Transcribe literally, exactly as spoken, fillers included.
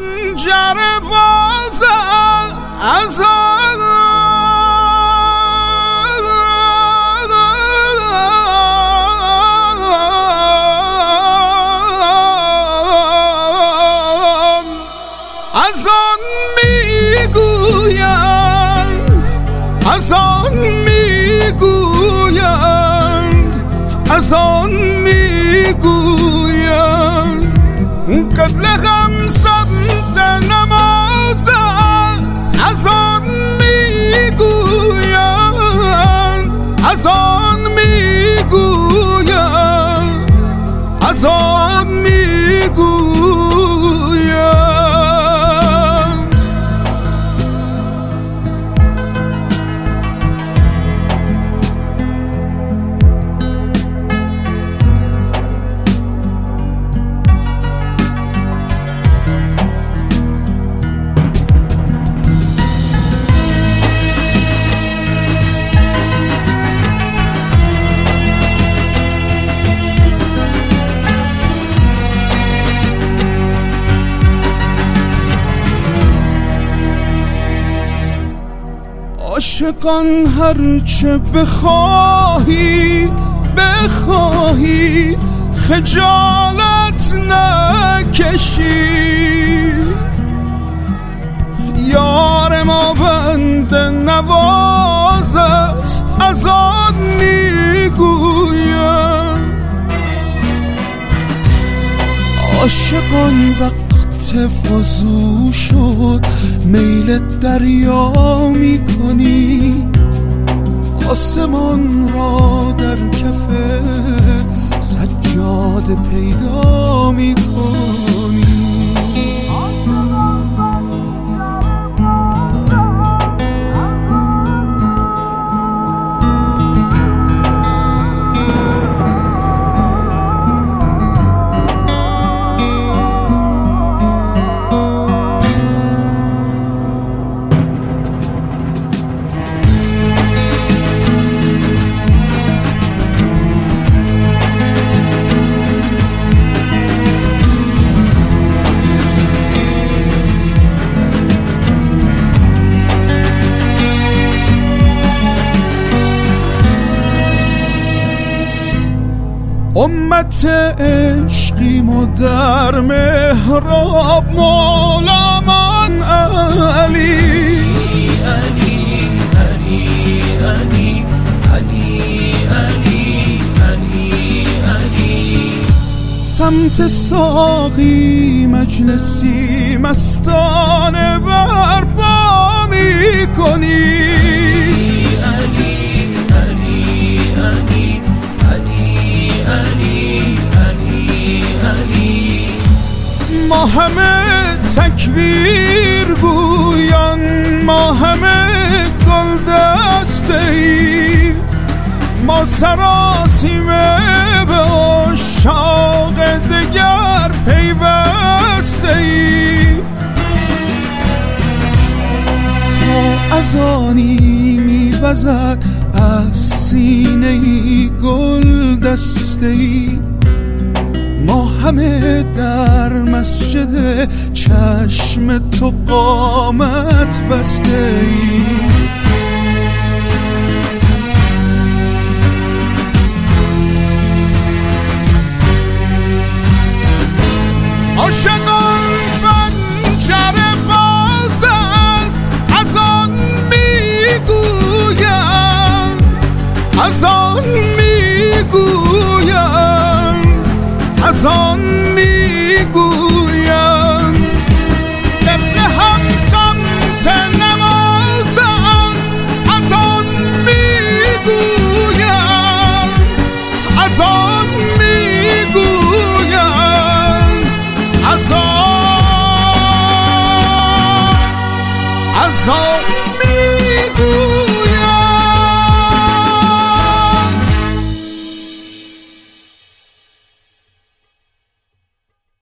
پنجره باز است از آن از آن میگویند از آن میگویند از آن میگویند قبل هم سمت نماز است از آن میگویند از آن میگویند از آن میگویند. عاشقان هرچه بخواهی بخواهی خجالت نکشی، یار ما بند نواز است از آن میگویم. عاشقان وقت وضو شد میل دریا می کنی، آسمان را در کف سجاده پیدا می کنی. امت عشقیم و در محراب مولامان علی علی علی علی علی علی علی علی. سمت ساقی مجلسی مستانه برپا می کنی. ما همه تکبیر گویان، ما همه گل دسته ای، ما سراسیمه به عشاق دگر پیوسته ای. تا اذانی میوزد از سینه ای گل دسته ای، ما همه در مسجد چشم تو قامت بسته ای. عاشقان پنجره باز است از آن میگویند از آن میگویند از آن میگویم. قبل هم سمت نماز است از آن میگویم از آن میگویم از آن از آن